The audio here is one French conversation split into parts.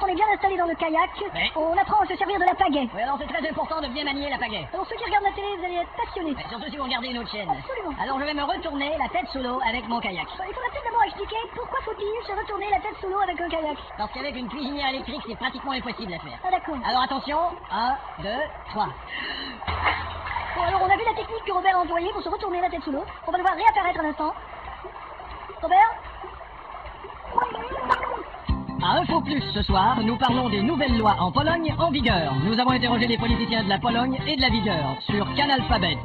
on est bien installé dans le kayak, Oui. on apprend à se servir de la pagaie. Oui, alors c'est très important de bien manier la pagaie. Alors ceux qui regardent la télé, vous allez être passionnés. Mais surtout si vous regardez une autre chaîne. Absolument. Alors je vais me retourner la tête sous l'eau avec mon kayak. Il faudra peut-être d'abord expliquer pourquoi faut-il se retourner la tête sous l'eau avec un kayak. Parce qu'avec une cuisinière électrique, c'est pratiquement impossible à faire. Ah d'accord. Alors attention, 1, 2, 3. Bon, alors on a vu la technique que Robert a employée pour se retourner la tête sous l'eau. On va devoir réapparaître un instant. Robert? À Info Plus ce soir, nous parlons des nouvelles lois en Pologne en vigueur. Nous avons interrogé les politiciens de la Pologne et de la vigueur sur Canalphabet.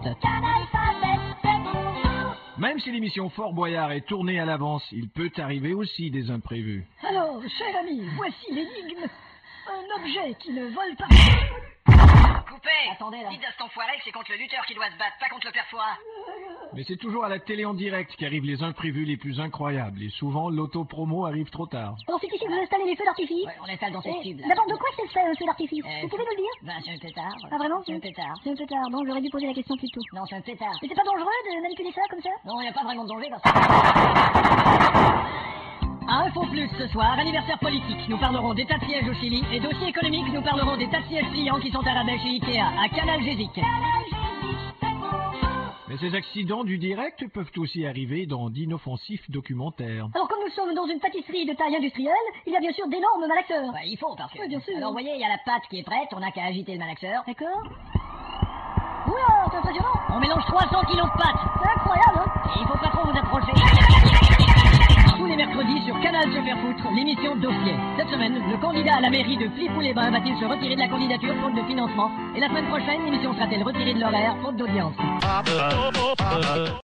Même si l'émission Fort Boyard est tournée à l'avance, il peut arriver aussi des imprévus. Alors, cher ami, voici l'énigme. Un objet qui ne vole pas. Coupez! Attendez, là. Dites à cet enfoiré que c'est contre le lutteur qui doit se battre, pas contre le père Fouras. Mais c'est toujours à la télé en direct qu'arrivent les imprévus les plus incroyables. Et souvent, l'auto-promo arrive trop tard. Alors c'est ici que vous installez les feux d'artifice. Ouais, on installe dans ces Et tubes là. d'abord, de quoi c'est fait un feu d'artifice Vous pouvez nous le dire? Ben, c'est un pétard. Ah vraiment? C'est un pétard. C'est un pétard, bon j'aurais dû poser la question plus tôt. Non, c'est un pétard. Mais c'est pas dangereux de manipuler ça comme ça? Non, il n'y a pas vraiment de danger parce que... À Info Plus ce soir, anniversaire politique, nous parlerons des tas de sièges au Chili et dossier économique, nous parlerons des tas de sièges clients qui sont à rabais chez Ikea, à Canalgésique. Mais ces accidents du direct peuvent aussi arriver dans d'inoffensifs documentaires. Alors comme nous sommes dans une pâtisserie de taille industrielle, il y a bien sûr d'énormes malaxeurs. Ouais, il faut parce que... Oui, bien sûr. Alors, vous voyez, il y a la pâte qui est prête, on n'a qu'à agiter le malaxeur. D'accord? Oula, c'est impressionnant. On mélange 300 kilos de pâte. C'est incroyable, hein? Et il faut pas trop vous approcher. Tous les mercredis sur Canal Se Faire Foutre, l'émission Dossier. Cette semaine, le candidat à la mairie de Flipou-les-Bains va-t-il se retirer de la candidature faute de financement? Et la semaine prochaine, l'émission sera-t-elle retirée de l'horaire faute d'audience?